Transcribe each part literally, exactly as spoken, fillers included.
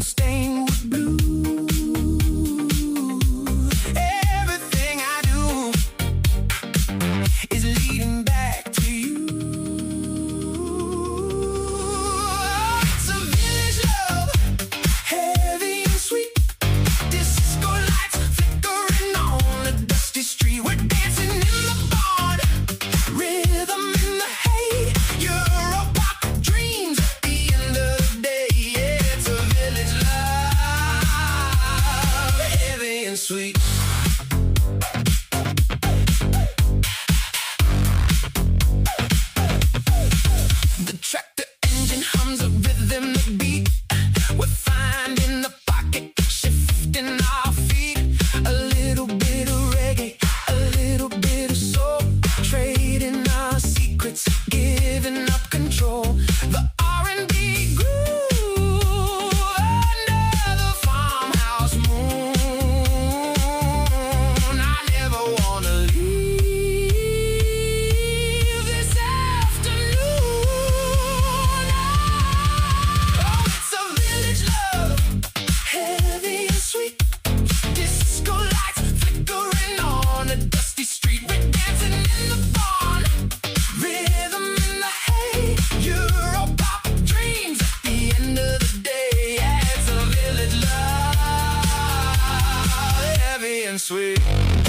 stained with blue. Everything I do is leading back to you. It's a village love, heavy and sweet. Disco lights flickering on a dusty street. We're dancing in the barn, rhythm in the hay. Europop dreams at the end of the day. Yeah, it's a village love, heavy and sweet. The tractor engine hums a rhythm that beat. We're finding the pocket, shifting our feet. A little bit of reggae, a little bit of soul. Trading our secrets, giving up control. The R and B groove under the farmhouse moon. I never wanna leave this afternoon. Oh, it's a village love, heavy and sweet. Disco lights flickering on a dusty street. We're dancing in the barn, rhythm in the hay. Europop dreams at the end of the day. Yeah, it's a village love, heavy and sweet.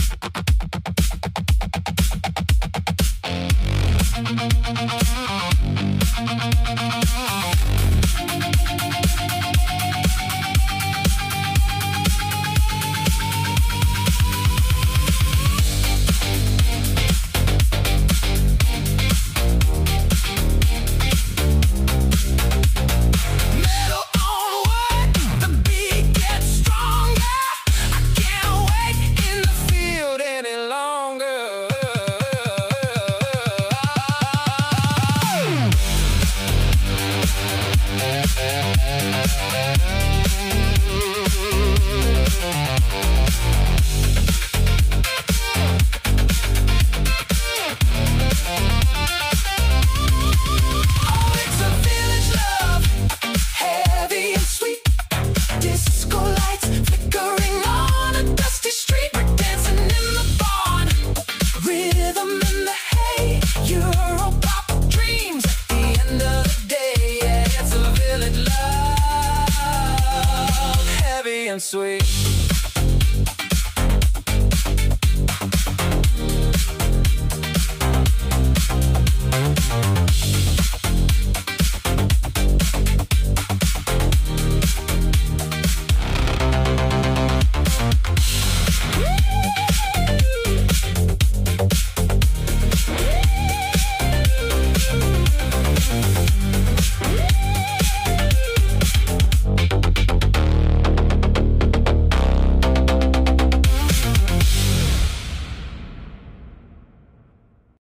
Metal on wood, the beat gets stronger. I can't wait in the field any longer. Oh, it's a village love, heavy and sweet. Disco lights flickering on a dusty street. We're dancing in the barn, rhythm in the hay. Europop dreams at the end of the day. Yeah, it's a village love, heavy and sweet.